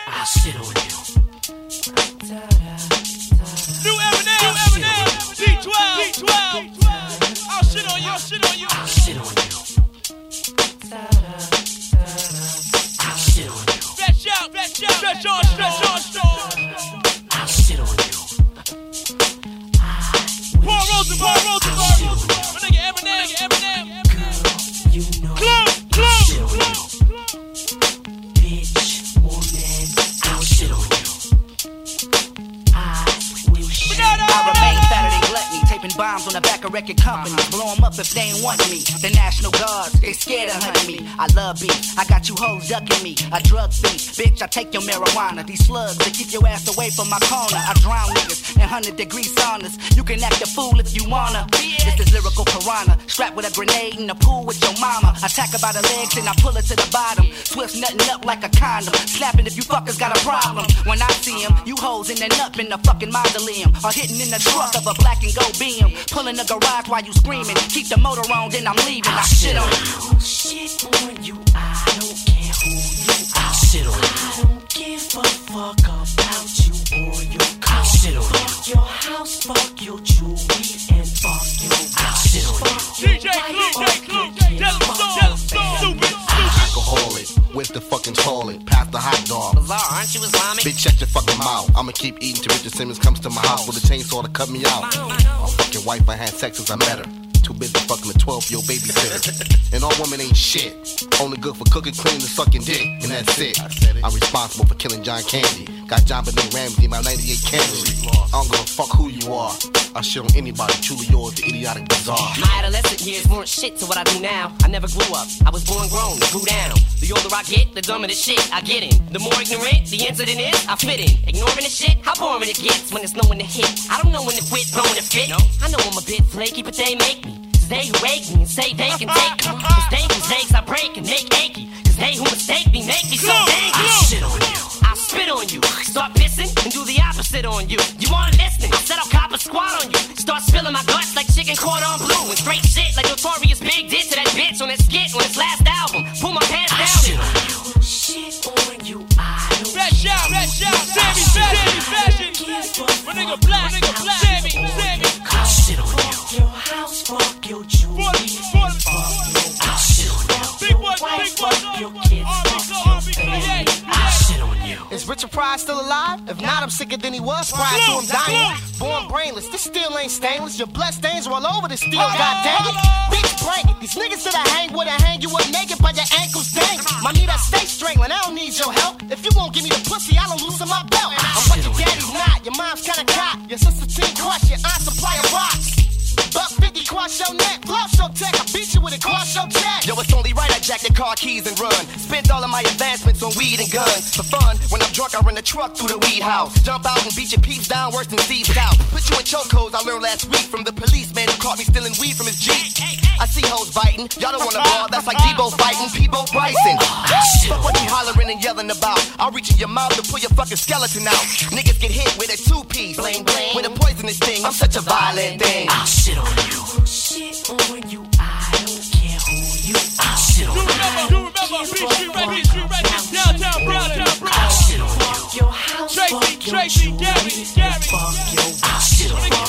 I'll shit on you. New Eminem, D12. I'll shit on you. I'll shit on you. I'll shit on you. Stretch on. I'll shit on you. Paul Rosenberg. My nigga Eminem. Girl, you know Club. I'll shit on you. Bitch, woman, I'll shit on you. I will shit on you. I remain Saturday gluttony, taping bombs on the back of record companies. Blow them up if they ain't want me. The National Guards, they scared of hunting me. I love beef, I got you hoes ducking me. A drug thief, bitch, I take your marijuana. These slugs, they keep your ass away from my corner. I drown niggas in 100-degree saunas. You can act a fool if you wanna. This is lyrical piranha, strapped with a grenade in the pool with your mama. Attack her by the legs and I pull her to the bottom. Swift nutting up like a condom. Snapping if you fuckers got a problem. When I see him, you hoes in the nut in the fucking mausoleum. Or hitting in the truck of a black and gold BM. Pulling the garage while you screaming. Keep the motor on, then I'm leaving. I shit on you. Shit on you. I don't care who you are. I'll shit on you. I don't give a fuck about you or your car. I'll shit on you. Fuck your house, fuck your jewelry, and fuck your I'll shit on you. DJ Clue. Tell him stupid. Alcoholic, where's the fucking toilet? Pass the hot dog. Bizarre, aren't you Islamic? Bitch, shut your fucking mouth. I'ma keep eating till Richard Simmons comes to my house with a chainsaw to cut me out. My fucking wife, I had sex since I met her. Too busy fucking a 12-year-old babysitter. And all women ain't shit. Only good for cooking, cleaning, and sucking dick. And that's it. I'm responsible for killing John Candy. Got John Benet Ramsey in my 98 Camry. I don't give a fuck who you are. I shit on anybody, truly yours, the idiotic bizarre. My adolescent years weren't shit to what I do now. I never grew up, I was born grown, grew down. The older I get, the dumber the shit I get in. The more ignorant the incident is, I fit in. Ignoring the shit, how boring it gets when there's no one to hit. I don't know when to quit, know when to fit. No. I know I'm a bit flaky, but they make me. Cause they who wake me and say they can take me. Cause they whose legs I break and make achy. Cause they who mistake me make me so angry. I'll shit on you. I'll spit on you. Start pissing and do the opposite on you. You aren't listening, I said I'll cop a squat on you. Start spilling my guts like chicken cordon bleu. And straight shit like Notorious Big did to that bitch on that skit on his last album. Pull my pants down. I'll shit on you. I don't Fresh out. Sammy Fashion. My nigga Black. Sammy. I'll shit on you. Fuck your house, fuck your jewelry, and fuck your I'll shit on you. Big boy. fuck your kids, fuck your family. I'll shit on you. Is Richard Pryor still alive? If not, I'm sicker than he was prior to him dying. Born brainless, this steel ain't stainless. Your blood stains are all over this steel, god dang it. Bitch, break it. These niggas that I hang with, I hang you up naked by your ankles, dang. My knee that stay strangling, I don't need your help. If you won't give me the pussy, I don't loosen my belt. I'm what your daddy's not, your mom's kinda cock. Your sister's team crush, your aunt supply of rocks. Buck 50, cross your neck, blow your tech. I beat you with it, cross your check. Yo, it's only right I jack the car keys and run. Spent all of my advancements on weed and guns. For fun, when I'm drunk, I run the truck through the weed house. Jump out and beat your peeps down worse than Steve South. Put you in chokeholds I learned last week from the policeman who caught me stealing weed from his Jeep. I see hoes biting, y'all don't wanna ball. That's like Debo fighting Peebo Bryson. Fuck what you hollering and yelling about. I'll reach in your mouth to pull your fucking skeleton out. Niggas get hit with a two-piece, bling bling, with a poisonous thing. I'm such a violent thing. I'll shit on you. Shit on you. I don't care who you are. I'll shit on you. Do remember, Street right here, downtown, I'll shit on you. Fuck your house, Tracy, Gary. fuck your I'll shit on you.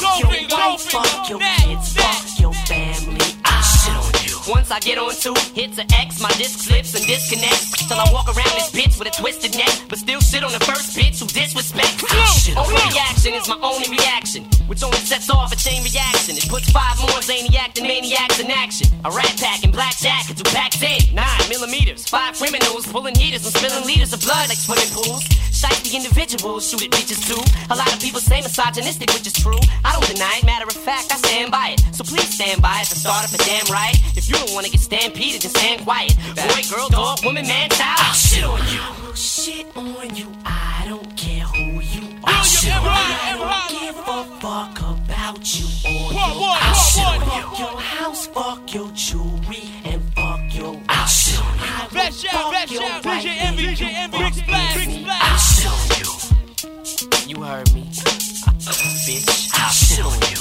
fuck your kids, fuck your family. I'll shit on you. Once I get on two hits of X, my disc slips and disconnects. Till I walk around this bitch with a twisted neck, but still shit on the first bitch who disrespects. Overreaction is my only reaction, which only sets off a chain reaction. It puts 5 more zaniac than maniacs in action. A rat pack and black jackets who packs in 9mm. 5 criminals pulling heaters and spilling liters of blood like swimming pools. Shite the individuals, shoot at bitches too. A lot of people say misogynistic, which is true. I don't deny it, matter of fact, I stand by it. So please stand by it to start up a damn riot. If you don't wanna get stampeded, then stand quiet. Boy, girl, dog, woman, man, child. I'll shit on you. Shit on you, I don't care who you are. I'll shit on you. I don't give a fuck about you or your I'll shit on you. fuck your house, fuck your jewelry, and fuck your I'll shit on you. Fresh out, DJ Envy, Big Splash. I'll shit on you. You heard me, bitch. I'll shit on you.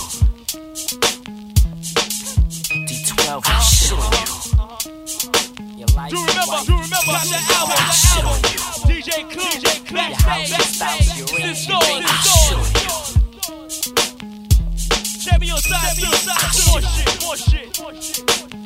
D12, I'll shit on you. your life. Do remember, got that album. I'll shit on you. DJ DJ Clue, backstage, this store. Check me outside, more shit.